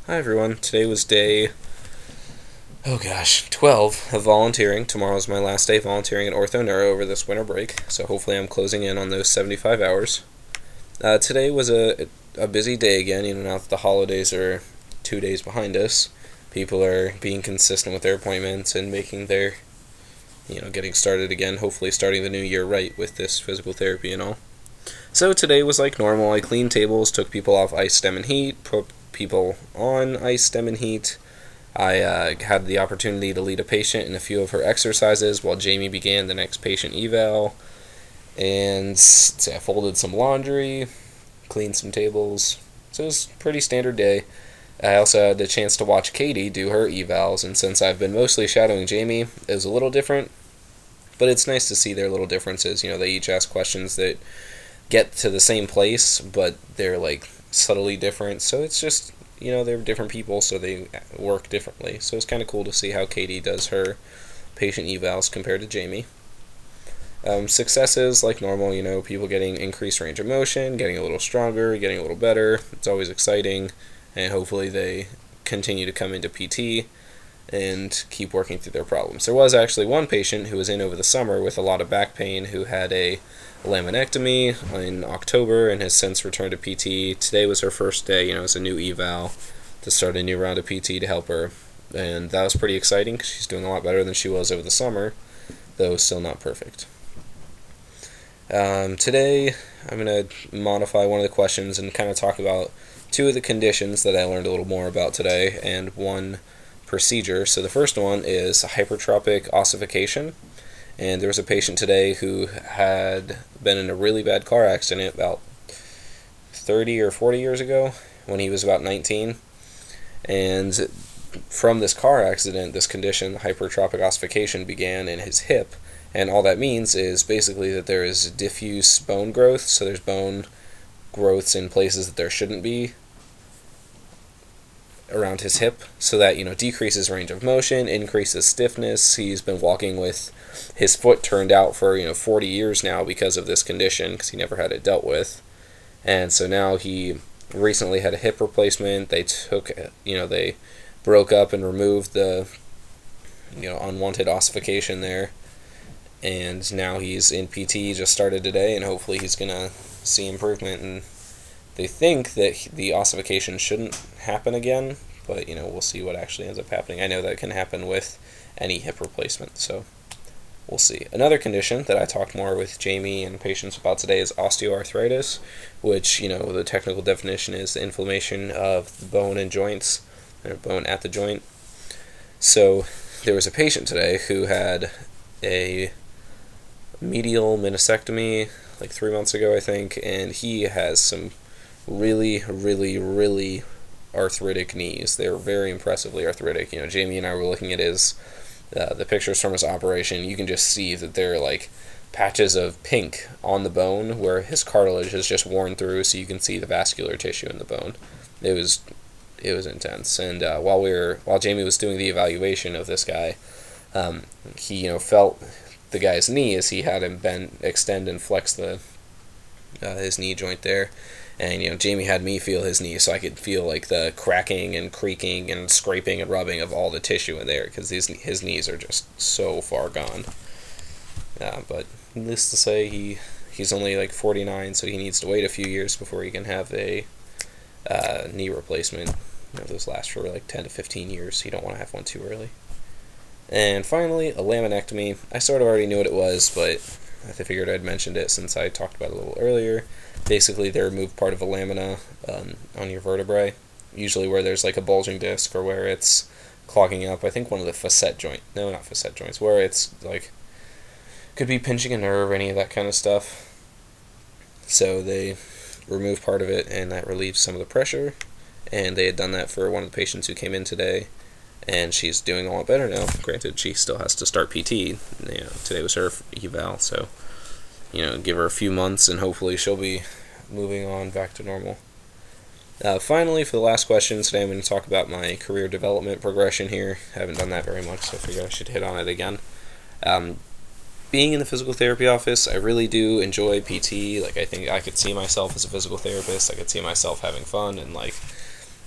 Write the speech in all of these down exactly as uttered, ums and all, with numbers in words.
Hi everyone. Today was day, oh gosh, twelve of volunteering. Tomorrow's my last day volunteering at Ortho Neuro over this winter break, so hopefully I'm closing in on those seventy-five hours. Uh, today was a, a busy day again, you know, now that the holidays are two days behind us. People are being consistent with their appointments and making their, you know, getting started again, hopefully starting the new year right with this physical therapy and all. So today was like normal. I cleaned tables, took people off ice, stem, and heat, put people on ice, stem, and heat. I uh, had the opportunity to lead a patient in a few of her exercises while Jamie began the next patient eval. And let's see, I folded some laundry, cleaned some tables. So it was a pretty standard day. I also had the chance to watch Katie do her evals, and since I've been mostly shadowing Jamie, it was a little different. But it's nice to see their little differences. You know, they each ask questions that get to the same place, but they're like subtly different. So it's just, you know, they're different people, so they work differently. So it's kind of cool to see how Katie does her patient evals compared to Jamie. Um, successes, like normal, you know, people getting increased range of motion, getting a little stronger, getting a little better. It's always exciting, and hopefully they continue to come into P T and keep working through their problems. There was actually one patient who was in over the summer with a lot of back pain who had a laminectomy in October and has since returned to P T. Today was her first day, you know, it's a new eval to start a new round of P T to help her. And that was pretty exciting because she's doing a lot better than she was over the summer, though still not perfect. Um, today, I'm going to modify one of the questions and kind of talk about two of the conditions that I learned a little more about today and one procedure. So the first one is hypertrophic ossification. And there was a patient today who had been in a really bad car accident about thirty or forty years ago when he was about nineteen. And from this car accident, this condition, hypertrophic ossification, began in his hip. And all that means is basically that there is diffuse bone growth. So there's bone growths in places that there shouldn't be around his hip, so that, you know, decreases range of motion, increases stiffness. He's been walking with his foot turned out for, you know, forty years now because of this condition, because he never had it dealt with. And so now he recently had a hip replacement. They took, you know, they broke up and removed the, you know, unwanted ossification there. And now he's in P T, just started today, and hopefully he's going to see improvement. And they think that the ossification shouldn't happen again, but, you know, we'll see what actually ends up happening. I know that can happen with any hip replacement, so we'll see. Another condition that I talked more with Jamie and patients about today is osteoarthritis, which, you know, the technical definition is the inflammation of the bone and joints, or bone at the joint. So there was a patient today who had a medial meniscectomy like three months ago, I think, and he has some really, really, really arthritic knees. They're very impressively arthritic. You know, Jamie and I were looking at his, uh, the pictures from his operation. You can just see that there are like patches of pink on the bone where his cartilage is just worn through, so you can see the vascular tissue in the bone. It was, it was intense. And uh, while we were, while Jamie was doing the evaluation of this guy, um, he, you know, felt the guy's knee as he had him bend, extend, and flex the uh, his knee joint there. And, you know, Jamie had me feel his knee, so I could feel, like, the cracking and creaking and scraping and rubbing of all the tissue in there, because his, his knees are just so far gone. Uh, but needless to say, he he's only, like, forty-nine, so he needs to wait a few years before he can have a uh, knee replacement. You know, those last for, like, ten to fifteen years, so you don't want to have one too early. And finally, a laminectomy. I sort of already knew what it was, but I figured I'd mentioned it since I talked about it a little earlier. Basically, they remove part of a lamina um, on your vertebrae, usually where there's like a bulging disc or where it's clogging up. I think one of the facet joint, no, not facet joints, where it's like, could be pinching a nerve, any of that kind of stuff. So they remove part of it, and that relieves some of the pressure. And they had done that for one of the patients who came in today, and she's doing a lot better now. Granted, she still has to start P T. You know, today was her eval, so, you know, give her a few months and hopefully she'll be moving on back to normal. Uh, finally, for the last question today, I'm going to talk about my career development progression here. I haven't done that very much, so I figured I should hit on it again. Um, being in the physical therapy office, I really do enjoy P T. Like, I think I could see myself as a physical therapist. I could see myself having fun and, like,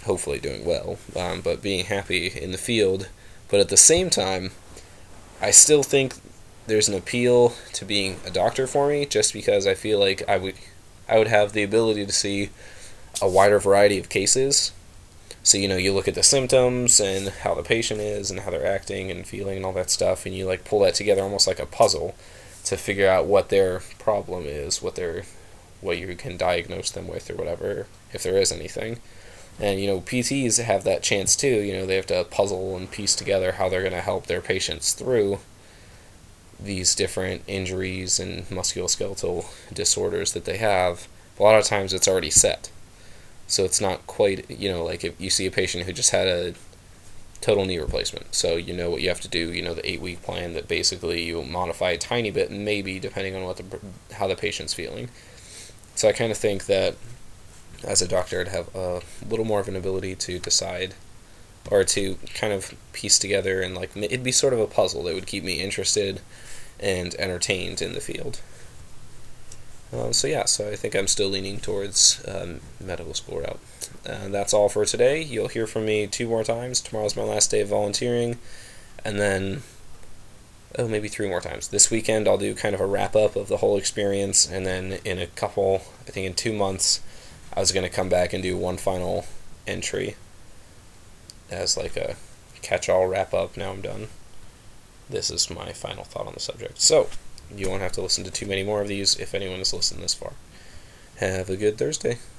hopefully doing well, um, but being happy in the field. But at the same time, I still think there's an appeal to being a doctor for me, just because I feel like I would I would have the ability to see a wider variety of cases. So, you know, you look at the symptoms and how the patient is and how they're acting and feeling and all that stuff, and you like pull that together almost like a puzzle to figure out what their problem is, what their what you can diagnose them with or whatever, if there is anything. And, you know, P Ts have that chance too. You know, they have to puzzle and piece together how they're going to help their patients through these different injuries and musculoskeletal disorders that they have. A lot of times it's already set. So it's not quite, you know, like if you see a patient who just had a total knee replacement. So you know what you have to do, you know, the eight-week plan that basically you modify a tiny bit, maybe, depending on what the how the patient's feeling. So I kind of think that as a doctor, I'd have a little more of an ability to decide or to kind of piece together, and like it'd be sort of a puzzle that would keep me interested and entertained in the field. Um, so yeah, so I think I'm still leaning towards um, medical school route. And that's all for today. You'll hear from me two more times. Tomorrow's my last day of volunteering, and then, oh, maybe three more times. This weekend I'll do kind of a wrap-up of the whole experience, and then in a couple, I think in two months, I was going to come back and do one final entry as like a catch-all wrap-up. Now I'm done. This is my final thought on the subject. So, you won't have to listen to too many more of these if anyone has listened this far. Have a good Thursday.